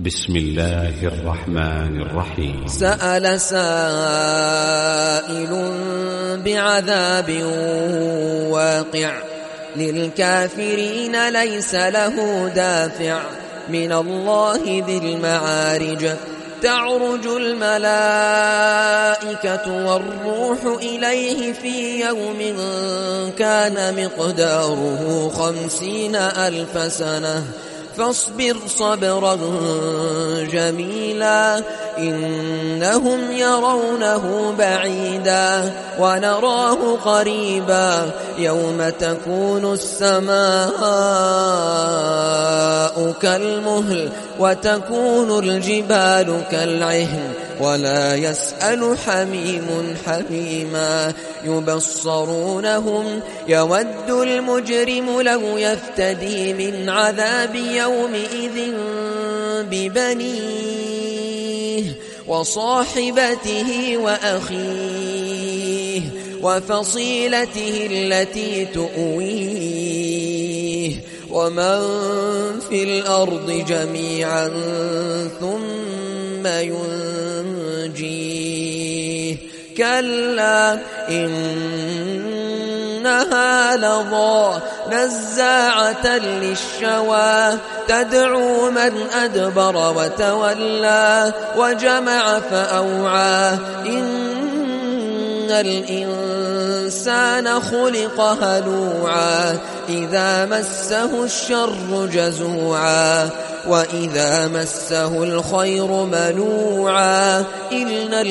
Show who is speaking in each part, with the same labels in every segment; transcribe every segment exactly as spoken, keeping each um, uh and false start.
Speaker 1: بسم الله الرحمن الرحيم.
Speaker 2: سأل سائل بعذاب واقع للكافرين ليس له دافع من الله ذي المعارج تعرج الملائكة والروح إليه في يوم كان مقداره خمسين ألف سنة فاصبر صبرا جميلا إنهم يرونه بعيدا ونراه قريبا يوم تكون السماء كالمهل وتكون الجبال كالعهن ولا يسأل حميم حميما يبصرونهم يود المجرم لو يفتدي من عذاب يومئذ ببنيه وصاحبته وأخيه وفصيلته التي تؤويه ومن في الأرض جميعا ثم ينجيه كلا إنها لظى نزاعة للشوى تدعو من أدبر وتولى وجمع فأوعى إن الإنسان خلق هلوعا إذا مسه الشر جزوعا وإذا مسه الخير منوعا إلا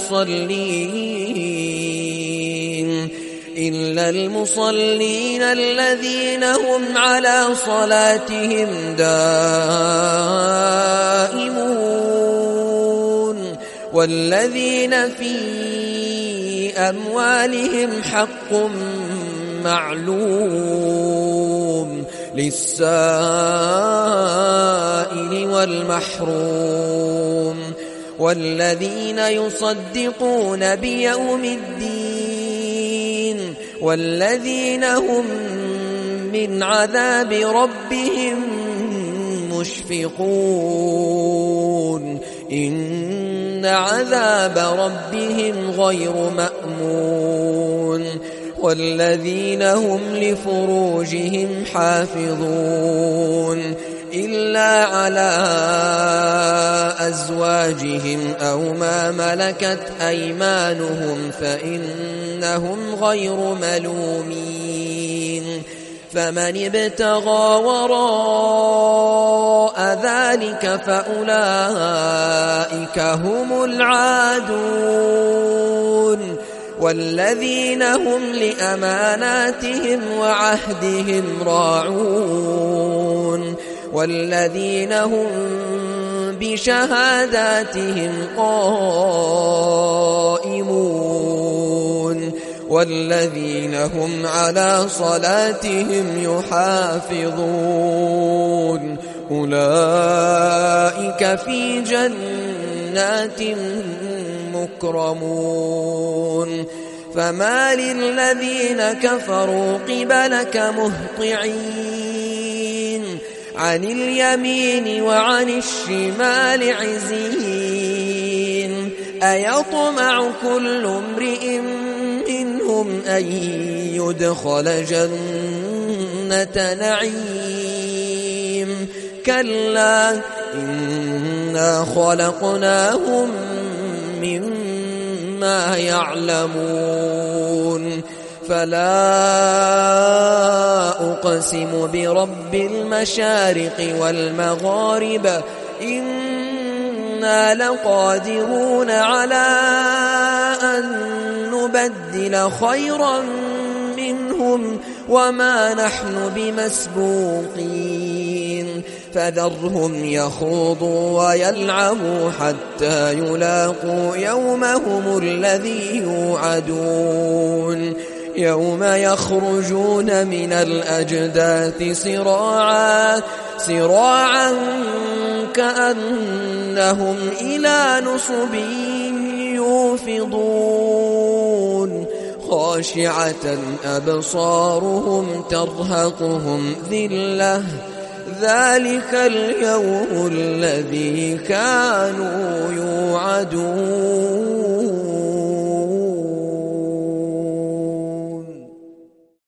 Speaker 2: المصلين إلا المصلين الذين هم على صلاتهم دائمون والذين في أموالهم حق معلوم للسائل والمحروم والذين يصدقون بيوم الدين والذين هم من عذاب ربهم مشفقون إن عذاب ربهم غير مأمون والذين هم لفروجهم حافظون إلا على أزواجهم أو ما ملكت أيمانهم فإنهم غير ملومين فمن ابتغى وراء ذلك فأولئك هم العادون والذين هم لأماناتهم وعهدهم راعون والذين هم بشهاداتهم قائمون والذين هم على صلاتهم يحافظون أولئك في جنات مكرمون فما للذين كفروا قبلك مهطعين عن اليمين وعن الشمال عزين أيطمع كل امرئ منهم أن يدخل جنة نعيم كلا إنا خلقناهم مما يعلمون فلا أقسم برب المشارق والمغارب إنا لقادرون على أن نبدل خيرا منهم وما نحن بمسبوقين فذرهم يخوضوا ويلعبوا حتى يلاقوا يومهم الذي يوعدون يوم يخرجون من الأجداث سراعا سراعا كأنهم إلى نصب يوفضون خاشعة أبصارهم ترهقهم ذلة ذلك اليوم الذي كانوا يوعدون.